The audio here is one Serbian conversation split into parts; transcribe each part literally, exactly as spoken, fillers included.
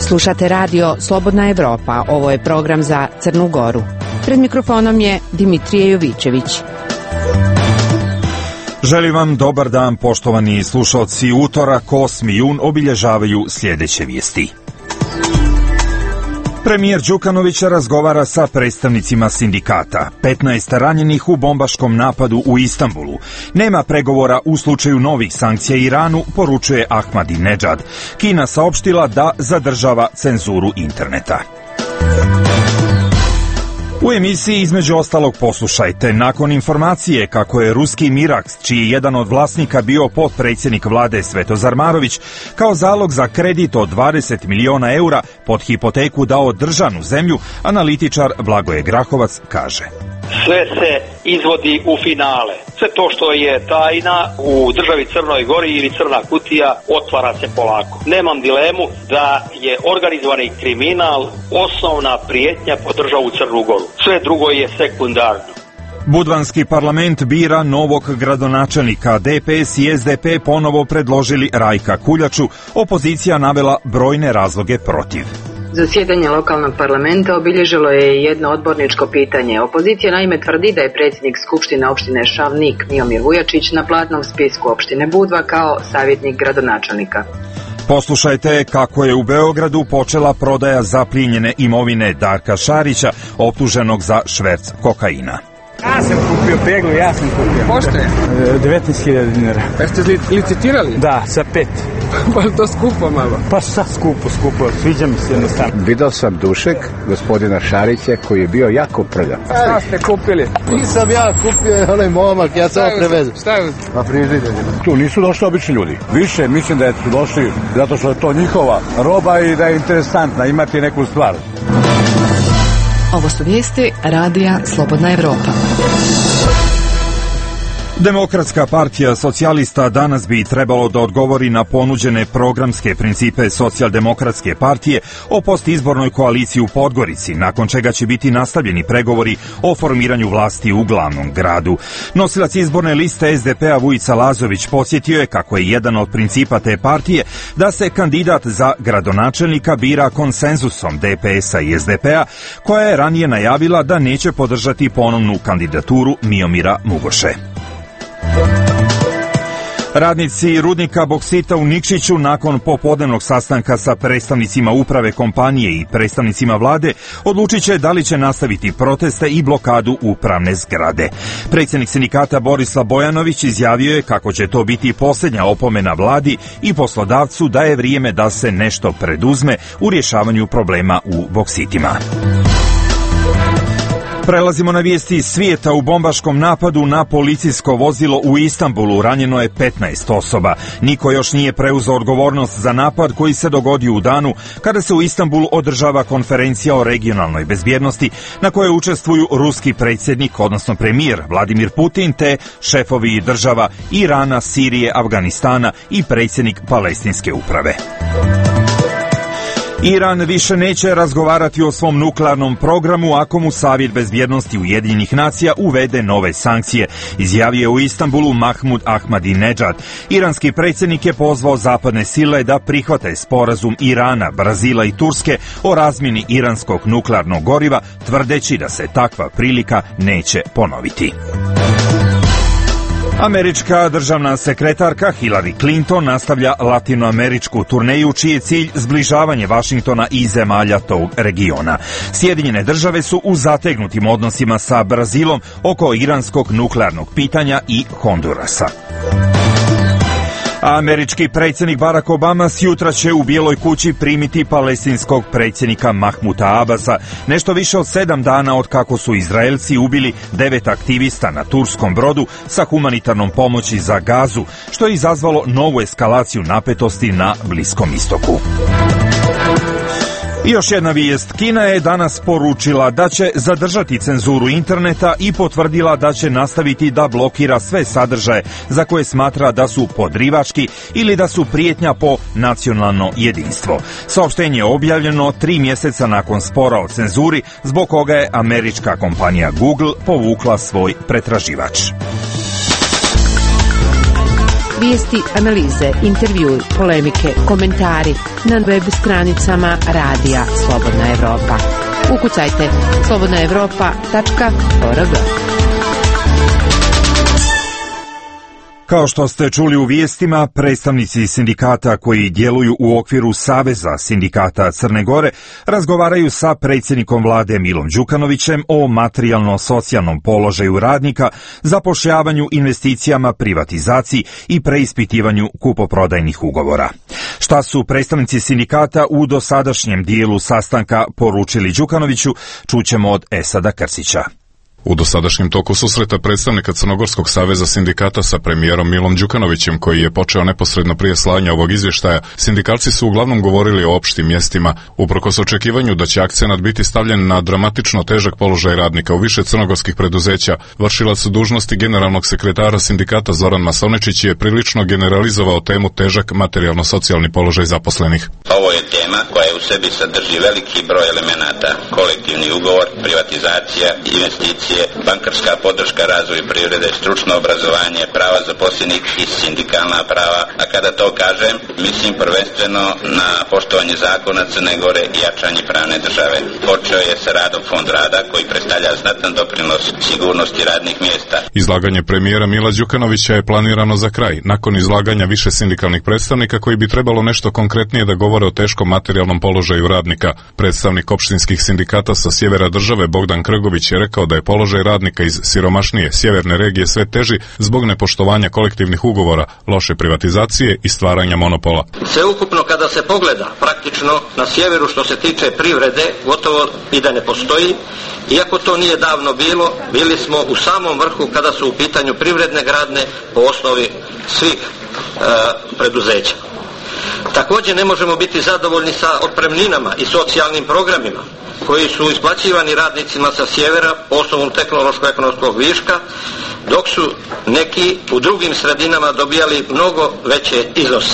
Slušate radio Slobodna Evropa, ovo je program za Crnu Goru. Pred mikrofonom je Dimitrije Jovićević. Želim vam dobar dan, poštovani slušalci. Utorak, osmi jun, obilježavaju sljedeće vijesti. Premijer Đukanović razgovara sa predstavnicima sindikata. petnaest ranjenih u bombaškom napadu u Istanbulu. Nema pregovora u slučaju novih sankcija Iranu, poručuje Ahmadinedžad. Kina saopštila da zadržava cenzuru interneta. U emisiji između ostalog poslušajte, nakon informacije kako je ruski Miraks, čiji je jedan od vlasnika bio potpredsjednik vlade Svetozar Marović, kao zalog za kredit od dvadeset miliona eura pod hipoteku dao državnu zemlju, analitičar Blagoje Grahovac kaže: sve se izvodi u finale. Sve to što je tajna u državi Crnoj Gori ili crna kutija otvara se polako. Nemam dilemu da je organizovani kriminal osnovna prijetnja po državu Crnu Goru. Sve drugo je sekundarno. Budvanski parlament bira novog gradonačelnika. D P S i S D P ponovo predložili Rajka Kuljaču. Opozicija navela brojne razloge protiv. Zasjedanje lokalnog parlamenta obilježilo je jedno odborničko pitanje. Opozicija naime tvrdi da je predsjednik Skupštine opštine Šavnik Miomir Vujačić na platnom spisku opštine Budva kao savjetnik gradonačelnika. Poslušajte kako je u Beogradu počela prodaja zaplijenjene imovine Darka Šarića, optuženog za šverc kokaina. Ja sam kupio peglu, ja sam kupio. Pošto je? devetnaest hiljada dinara. Jeste licitirali? Da, sa pet. Pa to skupo malo. Pa šta skupo, skupo, sviđa mi se jednostavno. Video sam dušek gospodina Šarića koji je bio jako prljav. Šta ste kupili? Nisam ja kupio onaj momak, ja sam prevezem. Šta je? Pa frižiderima. Tu nisu došli obični ljudi. Više mislim da su došli zato što je to njihova roba i da je interesantna, imati neku stvar. Ovo su vijesti radija Slobodna Evropa. Demokratska partija socijalista danas bi trebalo da odgovori na ponuđene programske principe socijaldemokratske partije o postizbornoj koaliciji u Podgorici, nakon čega će biti nastavljeni pregovori o formiranju vlasti u glavnom gradu. Nosilac izborne liste S D P-a Vujica Lazović podsjetio je kako je jedan od principa te partije da se kandidat za gradonačelnika bira konsenzusom D P S-a i S D P-a, koja je ranije najavila da neće podržati ponovnu kandidaturu Miomira Mugoše. Radnici rudnika boksita u Nikšiću nakon popodnevnog sastanka sa predstavnicima uprave kompanije i predstavnicima vlade odlučit će da li će nastaviti proteste i blokadu upravne zgrade. Predsjednik sindikata Borislav Bojanović izjavio je kako će to biti posljednja opomena vladi i poslodavcu da je vrijeme da se nešto preduzme u rješavanju problema u boksitima. Prelazimo na vijesti iz svijeta. U bombaškom napadu na policijsko vozilo u Istanbulu ranjeno je petnaest osoba. Niko još nije preuzeo odgovornost za napad koji se dogodio u danu kada se u Istanbulu održava konferencija o regionalnoj bezbjednosti na kojoj učestvuju ruski predsjednik, odnosno premijer Vladimir Putin, te šefovi država Irana, Sirije, Afganistana i predsjednik Palestinske uprave. Iran više neće razgovarati o svom nuklearnom programu ako mu Savjet bezbjednosti Ujedinjenih nacija uvede nove sankcije, izjavio je u Istanbulu Mahmud Ahmadinedžad. Iranski predsjednik je pozvao zapadne sile da prihvate sporazum Irana, Brazila i Turske o razmjeni iranskog nuklearnog goriva, tvrdeći da se takva prilika neće ponoviti. Američka državna sekretarka Hillary Clinton nastavlja latinoameričku turneju čiji je cilj zbližavanje Vašingtona i zemalja tog regiona. Sjedinjene države su u zategnutim odnosima sa Brazilom oko iranskog nuklearnog pitanja i Hondurasa. Američki predsjednik Barack Obama sjutra će u Bijeloj kući primiti palestinskog predsjednika Mahmuda Abasa, nešto više od sedam dana od kako su Izraelci ubili devet aktivista na turskom brodu sa humanitarnom pomoći za Gazu, što je izazvalo novu eskalaciju napetosti na Bliskom istoku. I još jedna vijest. Kina je danas poručila da će zadržati cenzuru interneta i potvrdila da će nastaviti da blokira sve sadržaje za koje smatra da su podrivački ili da su prijetnja po nacionalno jedinstvo. Saopštenje je objavljeno tri mjeseca nakon spora o cenzuri, zbog koga je američka kompanija Google povukla svoj pretraživač. Vijesti, analize, intervjui, polemike, komentari na web stranicama Radija Slobodna Evropa. Ukucajte slobodna evropa tačka org. Kao što ste čuli u vijestima, predstavnici sindikata koji djeluju u okviru Saveza sindikata Crne Gore razgovaraju sa predsjednikom vlade Milom Đukanovićem o materijalno-socijalnom položaju radnika, zapošljavanju, investicijama, privatizaciji i preispitivanju kupoprodajnih ugovora. Šta su predstavnici sindikata u dosadašnjem dijelu sastanka poručili Đukanoviću, čućemo od Esada Krsića. U dosadašnjem toku susreta predstavnika Crnogorskog saveza sindikata sa premijerom Milom Đukanovićem, koji je počeo neposredno prije slanja ovog izvještaja, sindikalci su uglavnom govorili o opštim mjestima, uprkos očekivanju da će akcenat biti stavljen na dramatično težak položaj radnika u više crnogorskih preduzeća. Vršilac dužnosti generalnog sekretara sindikata Zoran Masonečić je prilično generalizovao temu težak materijalno-socijalni položaj zaposlenih. Ovo je tema koja u sebi sadrži veliki broj elemenata: kolektivni ugovor, privatizacija, investicija, bankarska podrška razvoju privrede, stručno obrazovanje, prava zaposlenih i sindikalna prava, a kada to kažem, mislim prvenstveno na poštovanje zakona Crne Gore i jačanje pravne države. Počeo je sa radom Fond rada, koji predstavlja znatan doprinos sigurnosti radnih mjesta. Izlaganje premijera Mila Đukanovića je planirano za kraj, nakon izlaganja više sindikalnih predstavnika koji bi trebalo nešto konkretnije da govore o teškom materijalnom položaju radnika. Predstavnik opštinskih sindikata sa sjevera države Bogdan Krgović je rekao da je položaj radnika iz siromašnije sjeverne regije sve teži zbog nepoštovanja kolektivnih ugovora, loše privatizacije i stvaranja monopola. Sveukupno kada se pogleda, praktično na sjeveru što se tiče privrede gotovo i da ne postoji, iako to nije davno bilo, bili smo u samom vrhu kada su u pitanju privredne grane po osnovi svih e, preduzeća. Također ne možemo biti zadovoljni sa otpremninama i socijalnim programima koji su isplaćivani radnicima sa sjevera po osnovu tehnološko-ekonomskog viška, dok su neki u drugim sredinama dobijali mnogo veće iznose.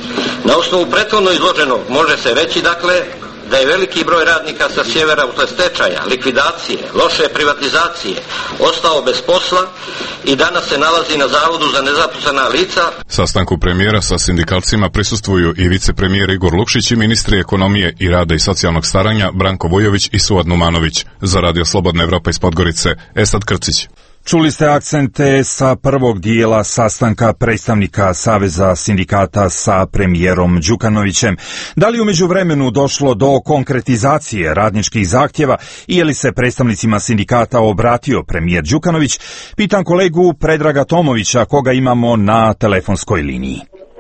Na osnovu prethodno izloženog može se reći, dakle, da je veliki broj radnika sa sjevera usled stečaja, likvidacije, loše privatizacije ostao bez posla i danas se nalazi na Zavodu za nezaposlena lica. Sastanku premijera sa sindikalcima prisustvuju i vicepremijer Igor Lukšić i ministri ekonomije i rada i socijalnog staranja Branko Vujović i Suad Numanović. Za Radio Slobodna Evropa iz Podgorice, Esad Krcić. Čuli ste akcente sa prvog dijela sastanka predstavnika Saveza sindikata sa premijerom Đukanovićem. Da li u međuvremenu došlo do konkretizacije radničkih zahtjeva i je li se predstavnicima sindikata obratio premijer Đukanović? Pitam kolegu Predraga Tomovića, koga imamo na telefonskoj liniji.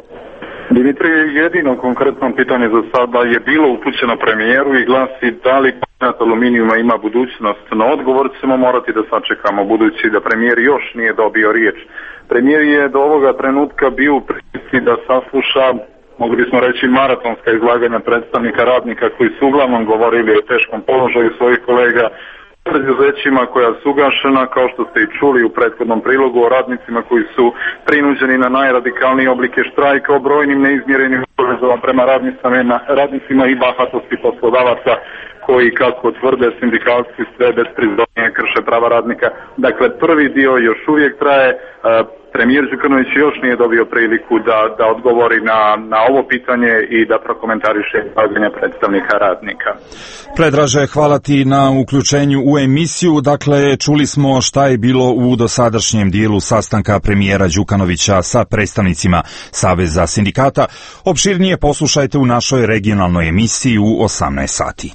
Dimitrije, jedino konkretno pitanje za sada je bilo upućeno premijeru i glasi da li kombinat aluminijuma ima budućnost. Na odgovor ćemo morati da sačekamo, budući da premijer još nije dobio riječ. Premijer je do ovoga trenutka bio u prilici da sasluša, mogli bismo reći, maratonska izlaganja predstavnika radnika koji su uglavnom govorili o teškom položaju svojih kolega, preduzećima koja su ugašena, kao što ste i čuli u prethodnom prilogu, o radnicima koji su prinuđeni na najradikalnije oblike štrajka, o brojnim neizmjerenim obavezama prema radnicima i bahatosti poslodavaca koji, kako tvrde sindikalci, sve besprizornije krše prava radnika. Dakle, prvi dio još uvijek traje. Premijer Đukanović još nije dobio priliku da, da odgovori na, na ovo pitanje i da prokomentariše izlaganje predstavnika radnika. Predraže, hvala ti na uključenju u emisiju. Dakle, čuli smo šta je bilo u dosadašnjem dijelu sastanka premijera Đukanovića sa predstavnicima Saveza sindikata. Opširnije poslušajte u našoj regionalnoj emisiji u osamnaest sati.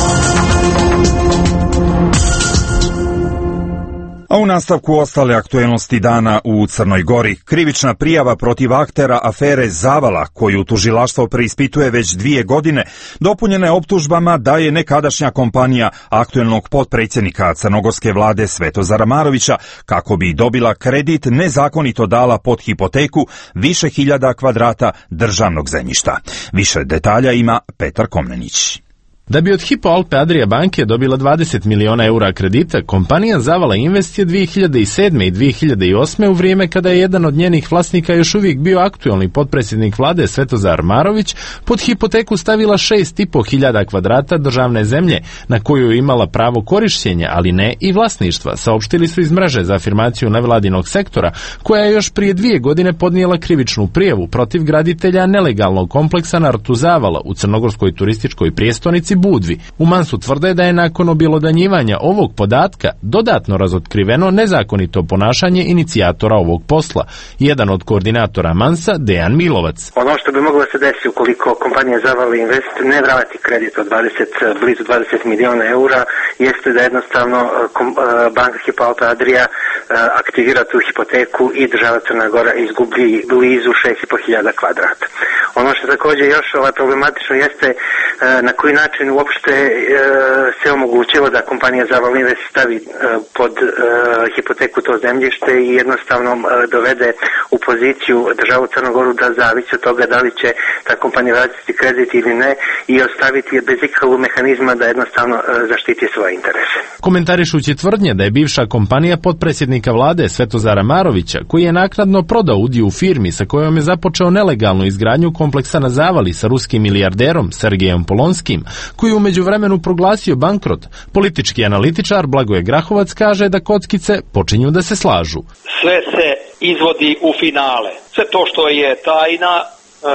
A u nastavku ostale aktuelnosti dana u Crnoj Gori, krivična prijava protiv aktera afere Zavala, koju tužilaštvo preispituje već dvije godine, dopunjena je optužbama da je nekadašnja kompanija aktuelnog potpredsjednika crnogorske vlade Svetozara Marovića, kako bi dobila kredit, nezakonito dala pod hipoteku više hiljada kvadrata državnog zemljišta. Više detalja ima Petar Komnenić. Da bi od Hypo Alpe Adria banke dobila dvadeset miliona eura kredita, kompanija Zavala Invest je dvije hiljade sedme i dvije hiljade osme u vrijeme kada je jedan od njenih vlasnika još uvijek bio aktuelni potpredsjednik vlade Svetozar Marović, pod hipoteku stavila šest i po hiljada kvadrata državne zemlje na koju je imala pravo korišćenja, ali ne i vlasništva, saopštili su iz mreže za afirmaciju nevladinog sektora, koja je još prije dvije godine podnijela krivičnu prijavu protiv graditelja nelegalnog kompleksa na rtu Zavala u crnogorskoj turističkoj prijestonici Budvi. U Mansu tvrde da je nakon objelodanjivanja ovog podatka dodatno razotkriveno nezakonito ponašanje inicijatora ovog posla. Jedan od koordinatora Mansa, Dejan Milovac. Ono što bi moglo da se desi ukoliko kompanija Zavala Invest ne vrati kredit od dvadeset, blizu dvadeset miliona eura, jeste da jednostavno banka Hypo Alpe Adria aktivira tu hipoteku i država Crna Gora izgubi blizu šest i po hiljada kvadrata. Ono što također još ovaj problematično jeste na koji način uopšte se omogućilo da kompanija Zavala Invest stavi pod hipoteku to zemljište i jednostavno dovede u poziciju državu Crnu Goru da zavisi od toga da li će ta kompanija vratiti kredit ili ne i ostaviti je bez ikakvog mehanizma da jednostavno zaštiti svoje interese. Komentarišući tvrdnje da je bivša kompanija potpredsjednika vlade Svetozara Marovića, koji je naknadno prodao udio u firmi sa kojom je započeo nelegalnu izgradnju kompleksa na Zavali sa ruskim milijarderom Sergejem Polonskim, koji je u međuvremenu proglasio bankrot, politički analitičar Blagoje Grahovac kaže da kockice počinju da se slažu. Sve se izvodi u finale. Sve to što je tajna e,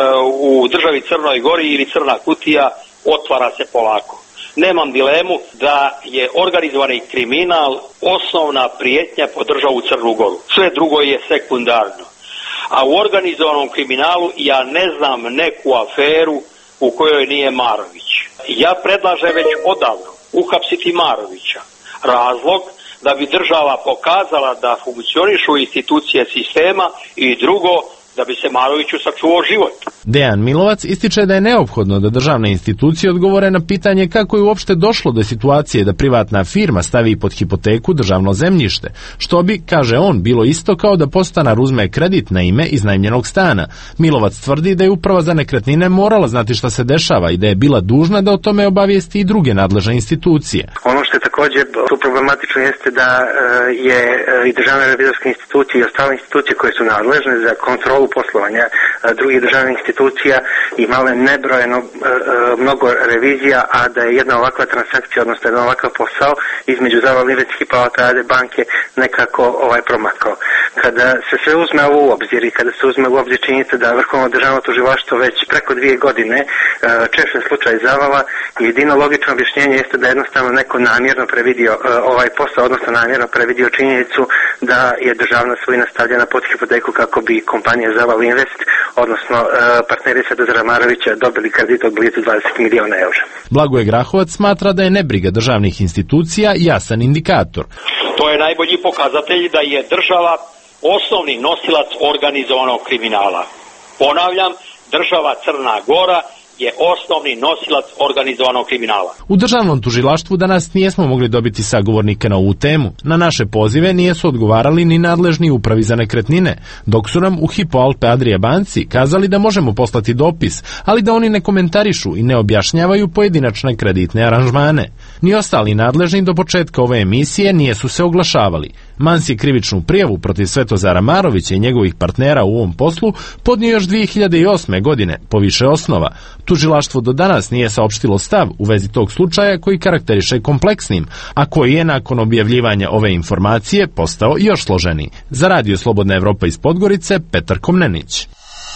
u državi Crnoj Gori ili Crna Kutija otvara se polako. Nemam dilemu da je organizovani kriminal osnovna prijetnja po državu Crnu Goru. Sve drugo je sekundarno. A u organizovanom kriminalu ja ne znam neku aferu u kojoj nije Marović. Ja predlažem već odavno uhapsiti Marovića. Razlog da bi država pokazala da funkcionišu institucije sistema i drugo da bi se Maroviću sačuvao život. Dejan Milovac ističe da je neophodno da državne institucije odgovore na pitanje kako je uopšte došlo do situacije da privatna firma stavi pod hipoteku državno zemljište, što bi, kaže on, bilo isto kao da podstanar uzme kredit na ime iznajmljenog stana. Milovac tvrdi da je uprava za nekretnine morala znati šta se dešava i da je bila dužna da o tome obavijesti i druge nadležne institucije. Ono što je također tu problematično jeste da je i državna revizorska institucija i ostale institucije koje su nadležne za kontrolu poslovanja drugih državnih institucija imale nebrojeno mnogo revizija, a da je jedna ovakva transakcija, odnosno jedan ovakav posao između Zavala Invest i Hypo Alpe Adria banke nekako ovaj promakao. Kada se sve uzme ovo u obzir i kada se uzme u obzir činjenica da Vrhovno državno tužilaštvo već preko dvije godine češe slučaj Zavala, jedino logično objašnjenje jeste da jednostavno neko namjerno previdio ovaj posao, odnosno namjerno previdio činjenicu da je državna svojina stavljena pod hipoteku kako bi kompanija Zavala Invest, odnosno partneri Svetozara Marovića, dobili kredit od blizu dvadeset miliona eura. Blagoje Grahovac smatra da je nebriga državnih institucija jasan indikator. To je najbolji pokazatelj da je država osnovni nosilac organizovanog kriminala. Ponavljam, država Crna Gora je osnovni nosilac organizovanog kriminala. U državnom tužilaštvu danas nijesmo mogli dobiti sagovornike na ovu temu. Na naše pozive nijesu odgovarali ni nadležni upravi za nekretnine, dok su nam u Hypo Alpe Adria banci kazali da možemo poslati dopis, ali da oni ne komentarišu i ne objašnjavaju pojedinačne kreditne aranžmane. Ni ostali nadležni do početka ove emisije nijesu se oglašavali. Mans je krivičnu prijavu protiv Svetozara Marovića i njegovih partnera u ovom poslu podnio još dvije hiljade osme godine, po više osnova. Tužilaštvo do danas nije saopštilo stav u vezi tog slučaja koji karakteriše kompleksnim, a koji je nakon objavljivanja ove informacije postao još složeniji. Za Radio Slobodna Evropa iz Podgorice, Petar Komnenić.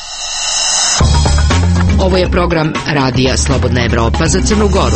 Ovo je program Radija Slobodna Evropa za Crnu Goru.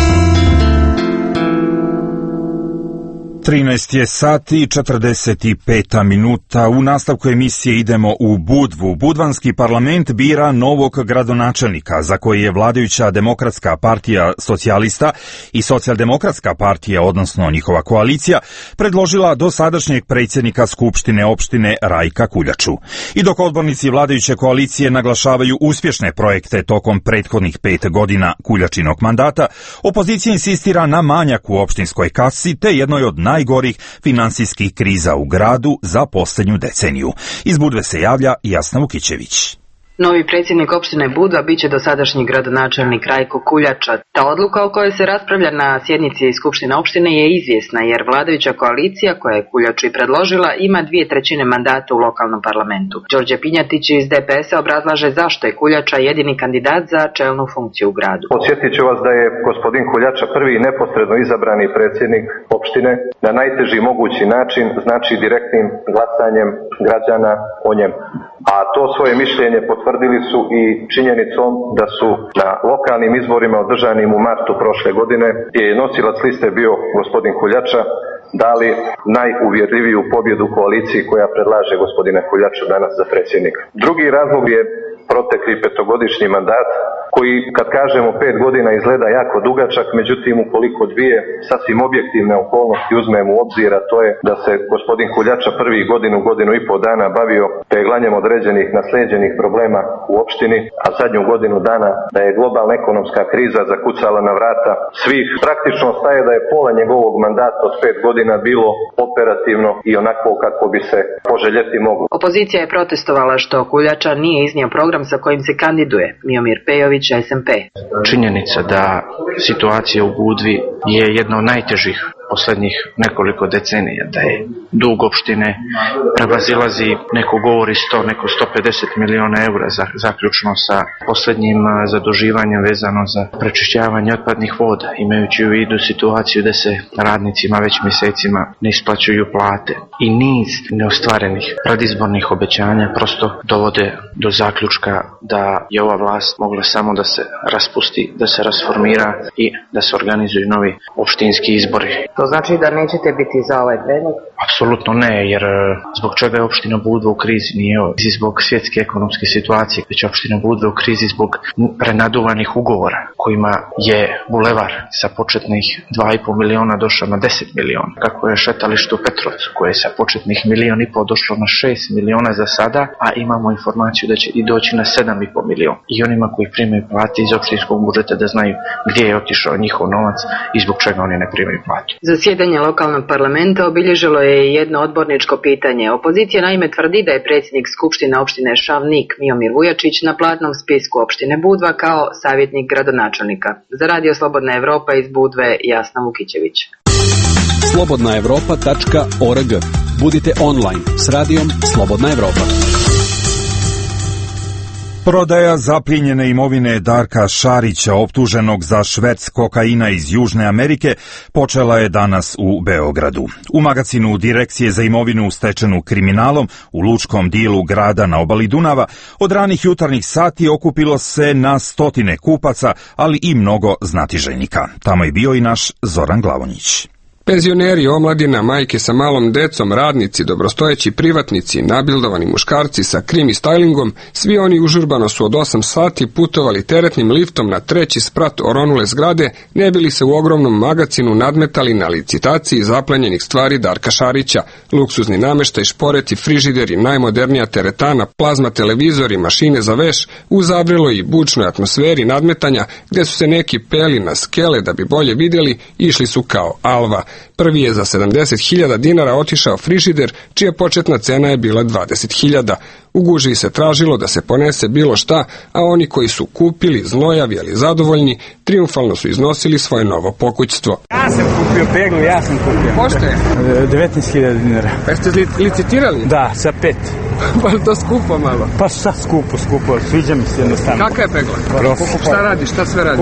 trinaest je sati i četrdeset pet minuta. U nastavku emisije idemo u Budvu. Budvanski parlament bira novog gradonačelnika, za koji je vladajuća Demokratska partija socijalista i Socijaldemokratska partija, odnosno njihova koalicija, predložila dosadašnjeg predsjednika Skupštine opštine Rajka Kuljaču. I dok odbornici vladajuće koalicije naglašavaju uspješne projekte tokom prethodnih pet godina Kuljačinog mandata, opozicija insistira na manjak u opštinskoj kasi te jednoj od najgorih finansijskih kriza u gradu za posljednju deceniju. Iz Budve se javlja Jasna Vukićević. Novi predsjednik opštine Budva biće dosadašnji gradonačelnik Rajko Kuljača. Ta odluka o kojoj se raspravlja na sjednici Skupštine opštine je izvjesna jer vladajuća koalicija koja je Kuljaču i predložila ima dvije trećine mandata u lokalnom parlamentu. Đorđe Pinjatić iz D P S-a obrazlaže zašto je Kuljača jedini kandidat za čelnu funkciju u gradu. Podsjetit ću vas da je gospodin Kuljača prvi neposredno izabrani predsjednik opštine na najteži mogući način, znači direktnim glasanjem građana o njemu. A to svoje mišljenje potvrdili su i činjenicom da su na lokalnim izborima održanim u martu prošle godine, gdje je nosilac liste bio gospodin Kuljača, dali najuvjerljiviju pobjedu koaliciji koja predlaže gospodina Kuljača danas za predsjednika. Drugi razlog je protekli petogodišnji mandat koji, kad kažemo pet godina, izgleda jako dugačak, međutim ukoliko dvije sasvim objektivne okolnosti uzmemo u obzir, a to je da se gospodin Kuljača prvi godinu, godinu i pol dana bavio peglanjem određenih naslijeđenih problema u opštini, a zadnju godinu dana da je globalna ekonomska kriza zakucala na vrata svih, praktično staje da je pola njegovog mandata od pet godina bilo operativno i onako kako bi se poželjeti moglo. Opozicija je protestovala što Kuljača nije iznio program sa kojim se kandiduje. Miomir Pejović, S M P. Činjenica da situacija u Budvi je jedna od najtežih posljednjih nekoliko decenija, da je dug opštine prevazilazi, neko govori sto, neko sto pedeset miliona eura, za, zaključno sa posljednjim zaduživanjem vezano za prečišćavanje otpadnih voda, imajući u vidu situaciju da se radnicima već mjesecima ne isplaćuju plate i niz neostvarenih predizbornih obećanja prosto dovode do zaključka da je ova vlast mogla samo da se raspusti, da se rasformira i da se organizuju novi opštinski izbori. To znači da nećete biti za ovaj predlog? Apsolutno ne, jer zbog čega je opština Budva u krizi? Nije zbog svjetske ekonomske situacije, već je opština Budva u krizi zbog prenaduvanih ugovora kojima je bulevar sa početnih dva i pol miliona došao na deset miliona. Kako je šetalište u Petrovcu koje je sa početnih milion i pol došlo na šest miliona za sada, a imamo informaciju da će i doći na sedam i pol miliona. I onima koji primaju plate iz opštinskog budžeta da znaju gdje je otišao njihov novac i zbog čega oni ne primaju platu. Zasjedanje lokalnog parlamenta obilježilo je jedno odborničko pitanje. Opozicija naime tvrdi da je predsjednik Skupštine opštine Šavnik Miomir Vujačić na platnom spisku opštine Budva kao savjetnik gradonačelnika. Za Radio Slobodna Evropa iz Budve, Jasna Vukićević. slobodna evropa tačka org. Budite online s radijom Slobodna Evropa. Prodaja zaplijenjene imovine Darka Šarića, optuženog za šverc kokaina iz Južne Amerike, počela je danas u Beogradu. U magazinu Direkcije za imovinu stečenu kriminalom u lučkom dijelu grada na obali Dunava od ranih jutarnjih sati okupilo se na stotine kupaca, ali i mnogo znatiželjnika. Tamo je bio i naš Zoran Glavonjić. Penzioneri, omladina, majke sa malom decom, radnici, dobrostojeći privatnici, nabildovani muškarci sa krimi stylingom, svi oni užurbano su od osam sati putovali teretnim liftom na treći sprat oronule zgrade, ne bili se u ogromnom magacinu nadmetali na licitaciji zaplenjenih stvari Darka Šarića, luksuzni namještaj, šporeti, frižideri, najmodernija teretana, plazma televizori, mašine za veš, u zavreloj i bučnoj atmosferi nadmetanja, gdje su se neki peli na skele da bi bolje vidjeli, išli su kao alva. Prvi je za sedamdeset hiljada dinara otišao frižider, čija početna cena je bila dvadeset hiljada. U gužvi se tražilo da se ponese bilo šta, a oni koji su kupili, znojavi ali zadovoljni, triumfalno su iznosili svoje novo pokućstvo. Ja sam kupio peglu, ja sam kupio. Pošto je? devetnaest hiljada dinara. Pa ste li, licitirali? Da, sa pet. Pa to skupo malo? Pa šta skupo, skupo, sviđa mi se jednostavno. Kakva je pegla? Profi. Šta radi, šta sve radi?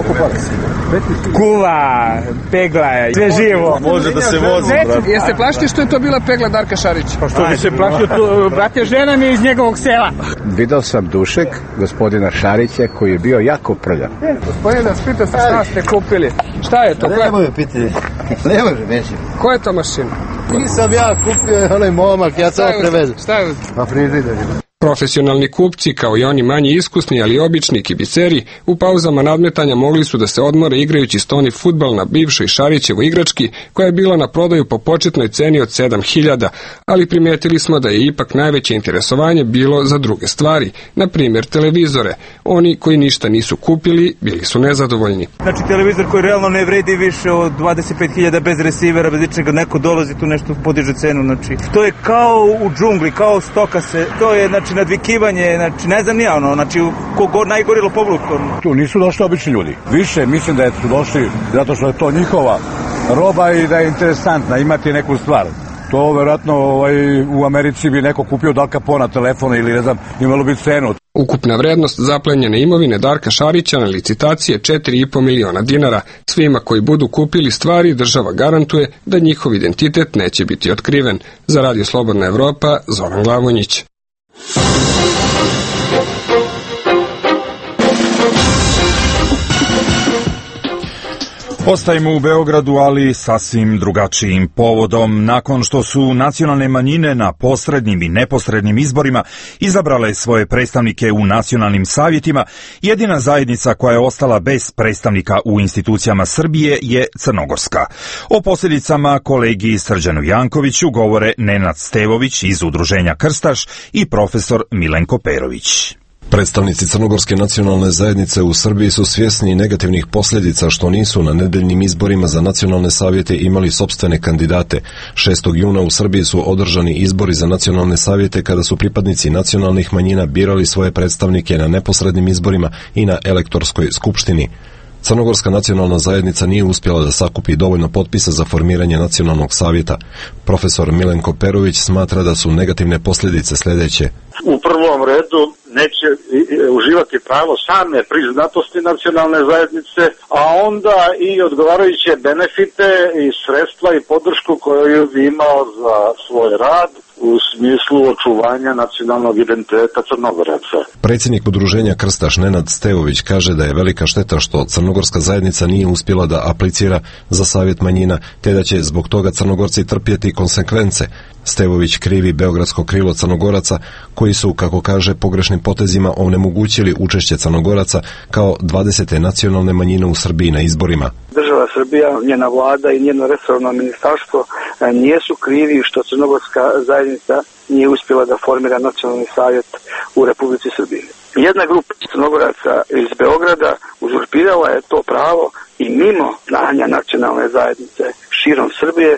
Kuva, pegla, sve živo. Može da se vozi, brate. Jeste plašili što je to bila pegla Darka Šarića? Pa što bi se plašio, to, brate, žena mi je iz njegovog sela. Vidio sam dušek gospodina Šarića koji je bio jako prljav. Gospodine, da spita se šta ste kupili. Šta je to? Ne može piti, ne može veći. Koja je to mašina? Nisam ja kupio, onaj momak, ja sam prevezem. Šta je? Pa frižider. Profesionalni kupci, kao i oni manje iskusni, ali obični kibiceri, u pauzama nadmetanja mogli su da se odmore igrajući stoni fudbal na bivšoj Šarićevoj igrački, koja je bila na prodaju po početnoj ceni od sedam hiljada, ali primijetili smo da je ipak najveće interesovanje bilo za druge stvari, na primjer televizore. Oni koji ništa nisu kupili, bili su nezadovoljni. Znači televizor koji realno ne vredi više od dvadeset pet hiljada bez resivera, bez ničega, neko dolazi tu nešto podiže cenu, znači to je kao u džungli, kao stoka se, to je znači znači nadvikivanje, znači ne znam nija ono, znači kogo najgori lopovluk. Tu nisu došli obični ljudi. Više mislim da su došli zato što je to njihova roba i da je interesantna imati neku stvar. To verovatno ovaj, u Americi bi neko kupio od Al Capona telefona ili ne znam, imalo bi cenu. Ukupna vrednost zaplenjene imovine Darka Šarića na licitaciji je četiri i po miliona dinara. Svima koji budu kupili stvari država garantuje da njihov identitet neće biti otkriven. Za Radio Slobodna Evropa, Zoran Glavonjić. Ostajemo u Beogradu, ali sasvim drugačijim povodom. Nakon što su nacionalne manjine na posrednim i neposrednim izborima izabrale svoje predstavnike u nacionalnim savjetima, jedina zajednica koja je ostala bez predstavnika u institucijama Srbije je Crnogorska. O posljedicama kolegi Srđanu Jankoviću govore Nenad Stevović iz Udruženja Krstaš i profesor Milenko Perović. Predstavnici Crnogorske nacionalne zajednice u Srbiji su svjesni negativnih posljedica što nisu na nedeljnim izborima za nacionalne savjete imali sopstvene kandidate. šestog juna u Srbiji su održani izbori za nacionalne savjete kada su pripadnici nacionalnih manjina birali svoje predstavnike na neposrednim izborima i na elektorskoj skupštini. Crnogorska nacionalna zajednica nije uspjela da sakupi dovoljno potpisa za formiranje nacionalnog savjeta. Profesor Milenko Perović smatra da su negativne posljedice sljedeće. U prvom redu neće uživati pravo same priznatosti nacionalne zajednice, a onda i odgovarajuće benefite i sredstva i podršku koju bi imao za svoj rad u smislu očuvanja nacionalnog identiteta Crnogoraca. Predsjednik Udruženja Krstaš Nenad Stevović kaže da je velika šteta što Crnogorska zajednica nije uspjela da aplicira za savjet manjina, te da će zbog toga Crnogorci trpjeti konsekvence. Stevović krivi beogradsko krilo Crnogoraca koji su, kako kaže, pogrešnim potezima onemogućili učešće Crnogoraca kao dvadesete nacionalne manjine u Srbiji na izborima. Država Srbija, njena vlada i njeno resorno ministarstvo nijesu krivi što Crnogorska zajednica nije uspjela da formira nacionalni savjet u Republici Srbiji. Jedna grupa Crnogoraca iz Beograda uzurpirala je to pravo i mimo znanja nacionalne zajednice širom Srbije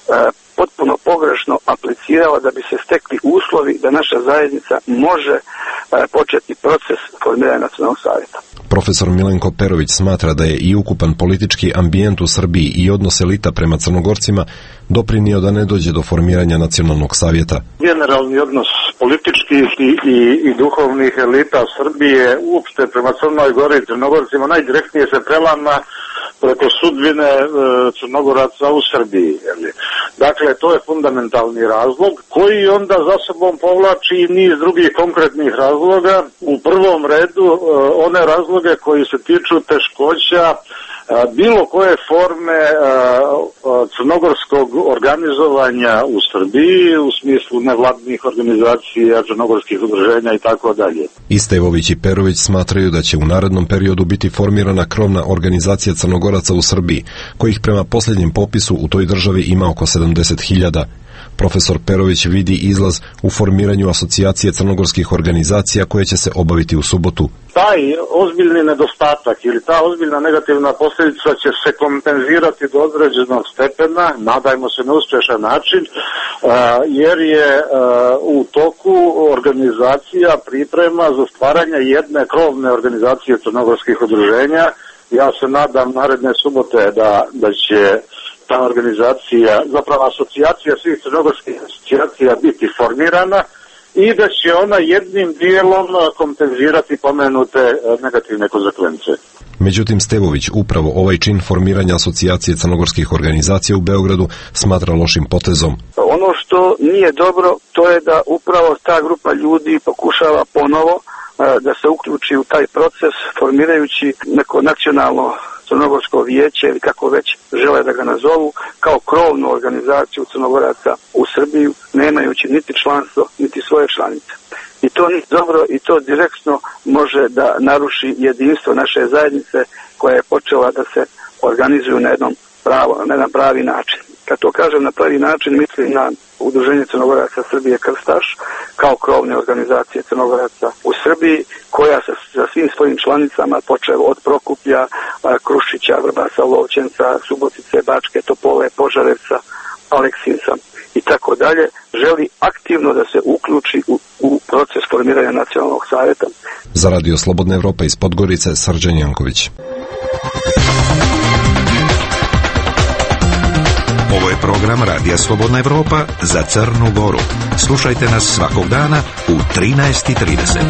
potpuno pogrešno aplicirala da bi se stekli uslovi da naša zajednica može početi proces formiranja nacionalnog savjeta. Profesor Milenko Perović smatra da je i ukupan politički ambijent u Srbiji i odnos elita prema Crnogorcima doprinio da ne dođe do formiranja nacionalnog savjeta. Generalni odnos političkih i, i, i duhovnih elita Srbije uopšte prema Crnoj Gori i Crnogorcima najdirektnije se prelama preko sudbine e, Crnogoraca u Srbiji. Jeli. Dakle, to je fundamentalni razlog koji onda za sobom povlači i niz drugih konkretnih razloga. U prvom redu e, one razloge koji se tiču teškoća e, bilo koje forme e, crnogorskog organizovanja u Srbiji u smislu nevladnih organizacija, crnogorskih udruženja i tako dalje. I Stevović i Perović smatraju da će u narednom periodu biti formirana krovna organizacija Crnogoraca u Srbiji, kojih prema posljednjem popisu u toj državi ima oko sedamdeset hiljada. Profesor Perović vidi izlaz u formiranju asocijacije crnogorskih organizacija koje će se obaviti u subotu. Taj ozbiljni nedostatak ili ta ozbiljna negativna posljedica će se kompenzirati do određenog stepena, nadajmo se na uspješan način, jer je u toku organizacija priprema za stvaranje jedne krovne organizacije crnogorskih udruženja. Ja se nadam naredne subote da, da će ta organizacija, zapravo asocijacija svih crnogorskih asocijacija biti formirana i da će ona jednim dijelom kompenzirati pomenute negativne konsekvence. Međutim, Stevović upravo ovaj čin formiranja asocijacije crnogorskih organizacija u Beogradu smatra lošim potezom. Ono što nije dobro, to je da upravo ta grupa ljudi pokušava ponovo da se uključi u taj proces formirajući neko nacionalno Crnogorsko vijeće ili kako već žele da ga nazovu kao krovnu organizaciju Crnogoraca u Srbiju, nemajući niti članstvo niti svoje članice. I to nije dobro i to direktno može da naruši jedinstvo naše zajednice koja je počela da se organizuju na jednom pravo, na jedan pravi način. Kad to kažem na pravi način, mislim na Udruženje Crnogoraca Srbije Krstaš kao krovne organizacije Crnogoraca u Srbiji, koja sa, sa svim svojim članicama, počev od Prokuplja, Krušića, Vrbasa, Lovćenca, Subotice, Bačke, Topole, Požarevca, Aleksinca i tako dalje, želi aktivno da se uključi u, u proces formiranja Za Radio Slobodna Evropa iz Podgorice, Srđan Janković. Ovo je program Radija Slobodna Evropa za Crnu Goru. Slušajte nas svakog dana u trinaest i trideset.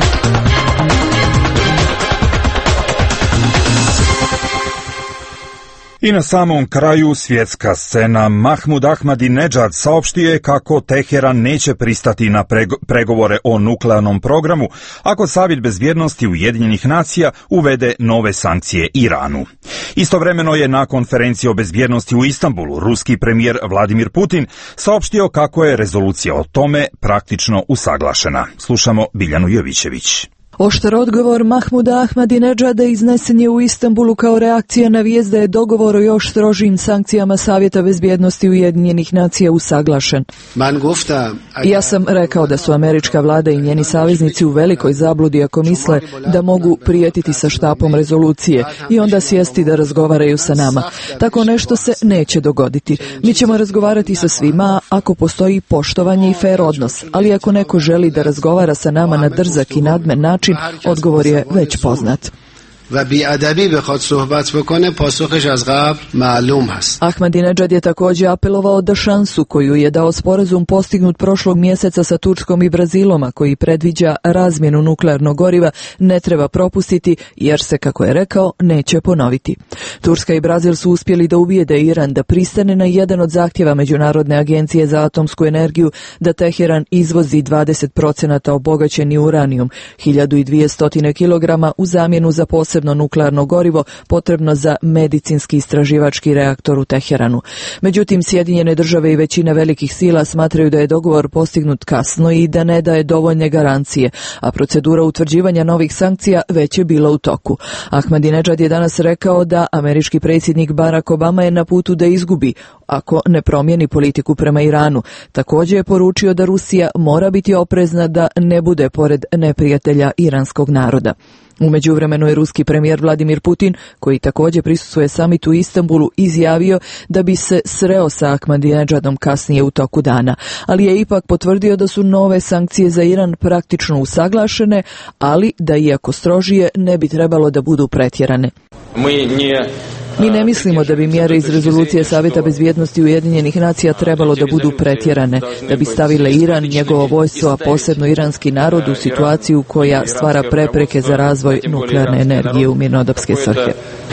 I na samom kraju svjetska scena. Mahmud Ahmadinedžad saopštio je kako Teheran neće pristati na pregovore o nuklearnom programu ako Savjet bezbjednosti Ujedinjenih nacija uvede nove sankcije Iranu. Istovremeno je na konferenciji o bezbjednosti u Istanbulu ruski premijer Vladimir Putin saopštio kako je rezolucija o tome praktično usaglašena. Slušamo Biljanu Jovićević. Oštar odgovor Mahmuda Ahmadinedžada iznesen je u Istanbulu kao reakcija na vijest da je dogovor o još strožijim sankcijama Savjeta bezbjednosti Ujedinjenih nacija usaglašen. Ja sam rekao da su američka vlada i njeni saveznici u velikoj zabludi ako misle da mogu prijetiti sa štapom rezolucije i onda sjesti da razgovaraju sa nama. Tako nešto se neće dogoditi. Mi ćemo razgovarati sa svima ako postoji poštovanje i fer odnos, ali ako neko želi da razgovara sa nama na drzak i nadmen način, odgovor je već poznat. Ahmadinedžad je također apelovao da šansu koju je dao sporazum postignut prošlog mjeseca sa Turskom i Brazilom, a koji predviđa razmjenu nuklearnog goriva, ne treba propustiti jer se, kako je rekao, neće ponoviti. Turska i Brazil su uspjeli da ubijede Iran da pristane na jedan od zahtjeva Međunarodne agencije za atomsku energiju da Teheran izvozi dvadeset posto obogaćeni uranijum, hiljadu dvjesto kilograma u zamjenu za posebno nuklearno gorivo potrebno za medicinski istraživački reaktor u Teheranu. Međutim, Sjedinjene države i većina velikih sila smatraju da je dogovor postignut kasno i da ne daje dovoljne garancije, a procedura utvrđivanja novih sankcija već je bila u toku. Ahmadinedžad je danas rekao da američki predsjednik Barack Obama je na putu da izgubi ako ne promijeni politiku prema Iranu. Također je poručio da Rusija mora biti oprezna da ne bude pored neprijatelja iranskog naroda. U međuvremenu je ruski premijer Vladimir Putin, koji također prisustvuje samitu u Istanbulu, izjavio da bi se sreo sa Ahmadinedžadom kasnije u toku dana, ali je ipak potvrdio da su nove sankcije za Iran praktično usaglašene, ali da iako strožije ne bi trebalo da budu pretjerane. Mi ne mislimo da bi mjere iz rezolucije Savjeta bezbjednosti Ujedinjenih nacija trebalo da budu pretjerane, da bi stavile Iran, njegovo vojstvo, a posebno iranski narod u situaciju koja stvara prepreke za razvoj nuklearne energije u mirnodopske svrhe.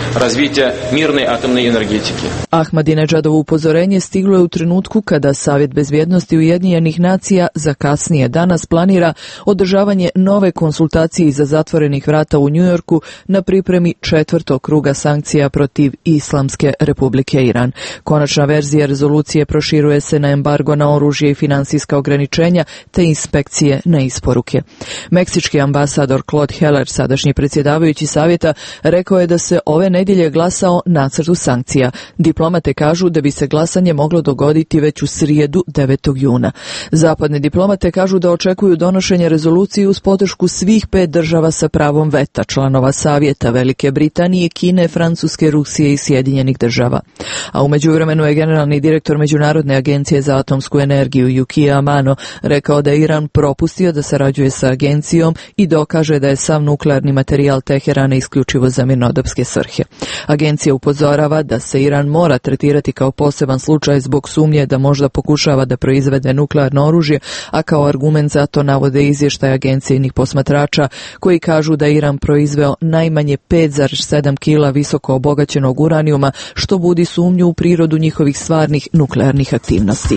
Ahmadinedžadovo upozorenje stiglo je u trenutku kada Savjet bezbjednosti Ujedinjenih nacija za kasnije danas planira održavanje nove konsultacije iza zatvorenih vrata u Njujorku na pripremi četvrtog kruga sankcija protiv Islamske republike Iran. Konačna verzija rezolucije proširuje se na embargo na oružje i finansijska ograničenja te inspekcije na isporuke. Meksički ambasador Claude Heller, sadašnji predsjedavajući savjeta, rekao je da se ove nedjelje glasao nacrtu sankcija. Diplomate kažu da bi se glasanje moglo dogoditi već u srijedu devetog juna. Zapadne diplomate kažu da očekuju donošenje rezolucije uz podršku svih pet država sa pravom veta, članova savjeta Velike Britanije, Kine, Francuske, Rusije i Sjedinjenih država. A u međuvremenu je generalni direktor Međunarodne agencije za atomsku energiju Yukio Amano rekao da je Iran propustio da sarađuje sa agencijom i dokaže da je sav nuklearni materijal Teherana isključivo za mirnodopske svrhe. Agencija upozorava da se Iran mora tretirati kao poseban slučaj zbog sumnje da možda pokušava da proizvede nuklearno oružje, a kao argument za to navode izvještaj agencijinih posmatrača koji kažu da je Iran proizveo najmanje pet zarez sedam kila visoko obogaćenog uranijuma, što budi sumnju u prirodu njihovih stvarnih nuklearnih aktivnosti.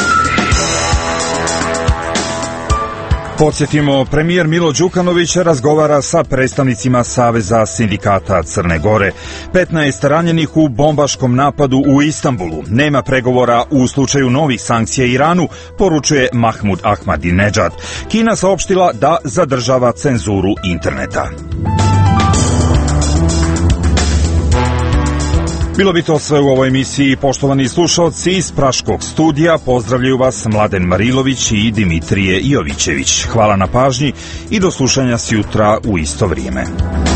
Podsjetimo, premijer Milo Đukanović razgovara sa predstavnicima Saveza sindikata Crne Gore. petnaest ranjenih u bombaškom napadu u Istanbulu. Nema pregovora u slučaju novih sankcija Iranu, poručuje Mahmud Ahmadinedžad. Kina saopštila da zadržava cenzuru interneta. Bilo bi to sve u ovoj emisiji. Poštovani slušalci, iz Praškog studija pozdravljaju vas Mladen Marilović i Dimitrije Jovićević. Hvala na pažnji i do slušanja sjutra u isto vrijeme.